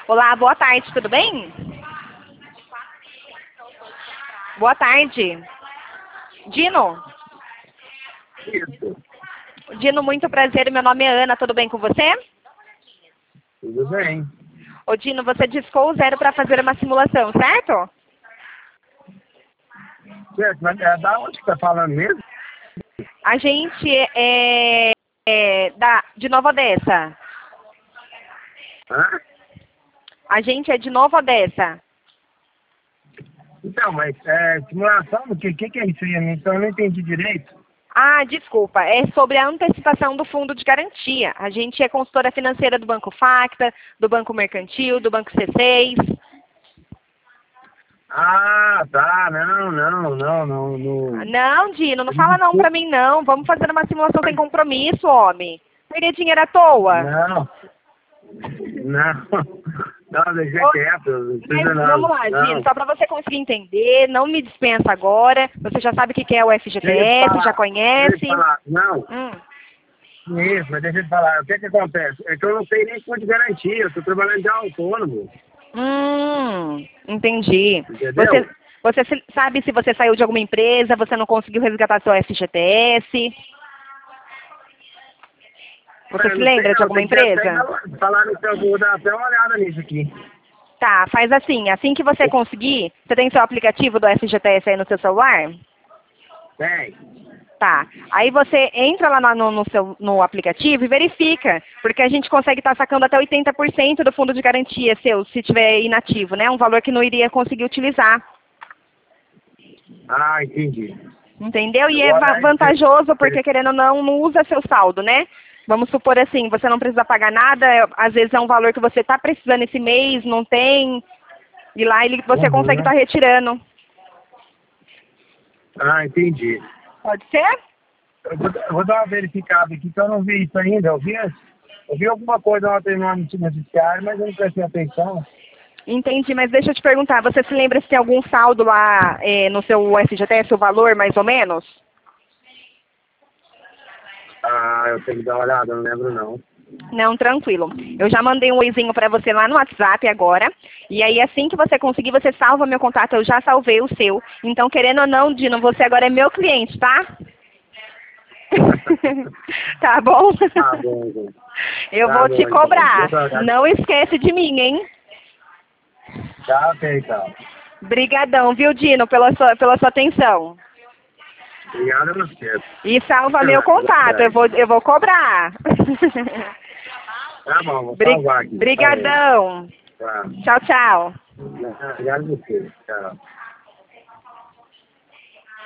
Olá, boa tarde, tudo bem? Boa tarde. Dino? Isso, Dino, muito prazer, meu nome é Ana, tudo bem com você? tudo bem. Ô Dino, você discou o zero para fazer uma simulação, certo? Certo, mas da onde que tá falando mesmo? A gente de Nova Odessa. Hã? A gente é de Nova Odessa. Então, mas simulação do que é isso aí? Então eu não entendi direito. Ah, desculpa, é sobre a antecipação do fundo de garantia. A gente é consultora financeira do Banco Facta, do Banco Mercantil, do Banco C6. Ah, tá, não. Não, Dino, não fala não pra mim não. Vamos fazer uma simulação sem compromisso, homem. Perder dinheiro à toa. Não, deixa quieto, não precisa não. Vamos lá, não. Dino, só para você conseguir entender, não me dispensa agora. Você já sabe o que é o FGTS, já conhece. Deixa eu falar, não. Isso, mas deixa eu te falar, o que acontece? É que eu não tenho nem fundo de garantia, eu estou trabalhando de autônomo. Entendi. Entendeu? Você sabe se você saiu de alguma empresa, você não conseguiu resgatar seu FGTS? Você se lembra de alguma empresa? Falaram que eu vou dar até uma olhada nisso aqui. Tá, faz assim que você conseguir, você tem seu aplicativo do FGTS aí no seu celular? Tem. Tá, aí você entra lá no aplicativo e verifica, porque a gente consegue estar sacando até 80% do fundo de garantia seu, se tiver inativo, né? Um valor que não iria conseguir utilizar. Ah, entendi. Entendeu? E Agora, é vantajoso porque, querendo ou não usa seu saldo, né? Vamos supor assim, você não precisa pagar nada, às vezes é um valor que você está precisando esse mês, não tem, e lá você consegue estar retirando. Ah, entendi. Pode ser? Eu vou dar uma verificada aqui, que eu não vi isso ainda. Eu vi alguma coisa ontem no noticiário, mas eu não prestei atenção. Entendi, mas deixa eu te perguntar, você se lembra se tem algum saldo lá no seu FGTS, o valor mais ou menos? Ah, eu tenho que dar uma olhada, não lembro não. Não, tranquilo. Eu já mandei um oizinho pra você lá no WhatsApp agora. E aí, assim que você conseguir, você salva meu contato. Eu já salvei o seu. Então, querendo ou não, Dino, você agora é meu cliente, tá? Tá bom? Tá bom. Eu vou te cobrar. Não esquece de mim, hein? Tá, ok, então. Brigadão, viu, Dino, pela sua atenção. Obrigado a você. E salva meu contato. Eu vou cobrar. Tá bom, vou salvar aqui. Brigadão. Tá. Tchau, tchau. Obrigado a você. Tchau.